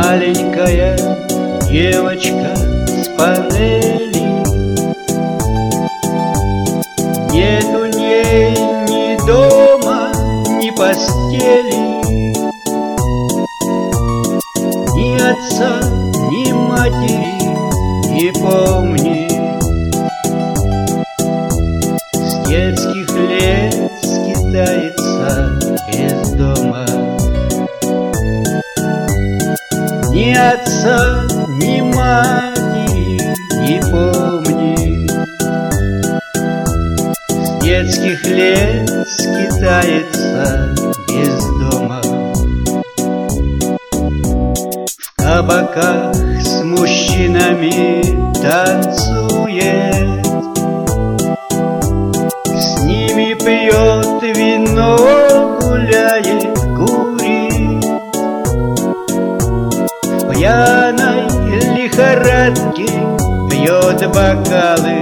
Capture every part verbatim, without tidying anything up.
маленькая девочка с панели. Нет у ней ни дома, ни постели, ни отца, ни матери не помнит. С детских лет скитается из дома. Ни отца, ни матери не помнит. С детских лет скитается без дома. В кабаках с мужчинами танцует, с ними пьет вино, гуляет, курит. В пьяной лихорадке пьет бокалы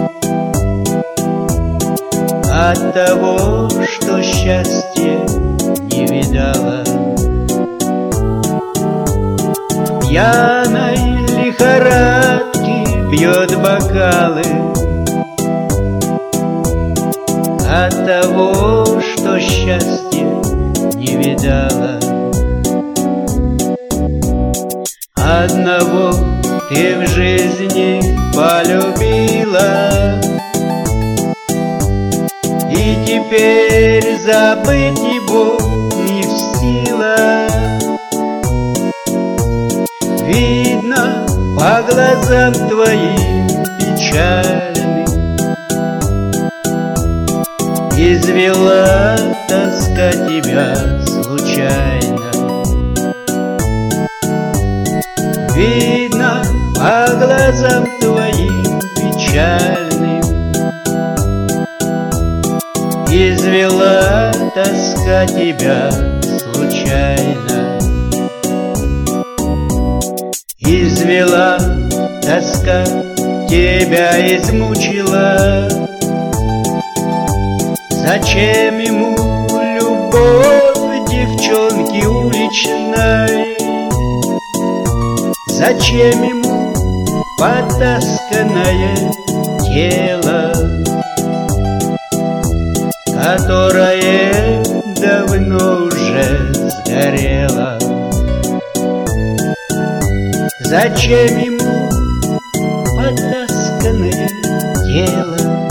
от того, что счастье не видала. В пьяной лихорадке пьет бокалы от того, что счастье не видала. Одного ты в жизни полюбила, и теперь забыть его не в силах. Видно по глазам твоим печальным, извела тоска тебя случайно. Видно по глазам твоим печальным, извела тоска тебя случайно. Извела тоска, тебя измучила. Зачем ему любовь девчонки уличной? Зачем ему потасканное тело, которое давно уже сгорело? Зачем ему потасканное тело,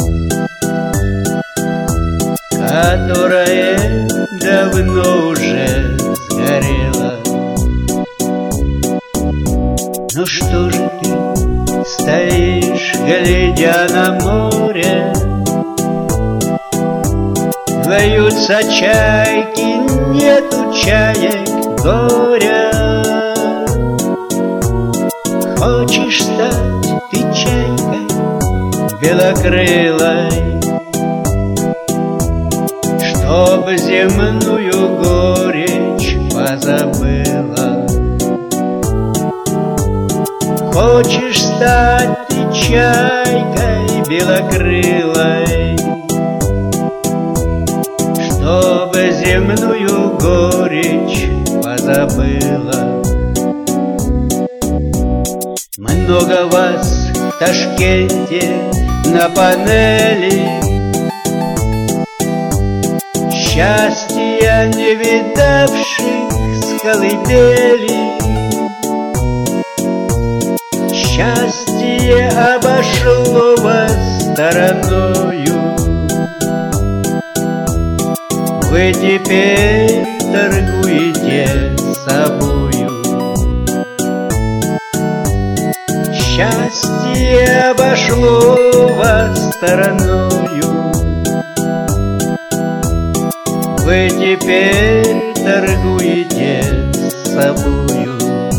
которое давно уже сгорело? Ну что же ты стоишь, глядя на море? Вьются чайки, нету чаек горя. Хочешь стать ты чайкой белокрылой, чтоб земную горечь позабыла? Хочешь стать ты чайкой белокрылой, чтоб земную горечь позабыла? Много вас в Ташкенте на панели, счастья не видавших с колыбели. Счастье обошло вас стороною. Вы теперь торгуете собою. Счастье обошло вас стороною. Вы теперь торгуете собою.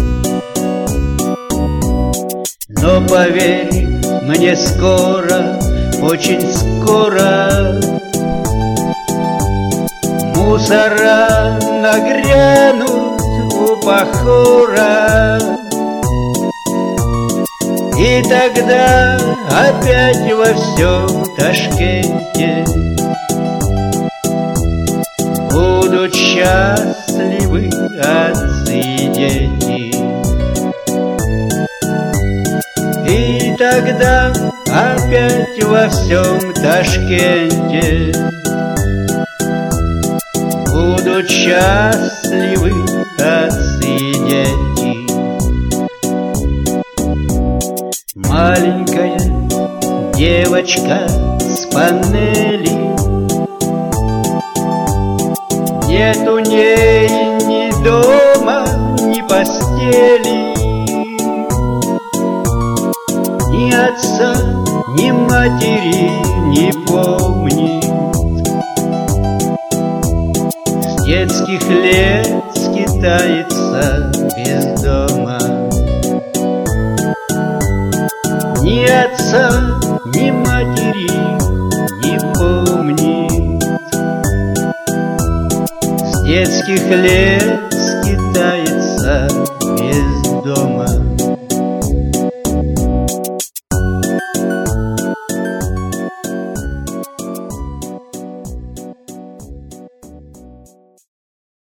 Но поверь мне, скоро, очень скоро мусора нагрянут у Пахора. И тогда опять во всем Ташкенте будут счастливы отцы и дети. тогда опять во всем Ташкенте будут счастливы отцы и дети. Маленькая девочка с панели, нет у ней ни дома, ни постели, ни отца, ни матери не помнит. С детских лет скитается без дома, ни отца, ни матери не помнит. С детских лет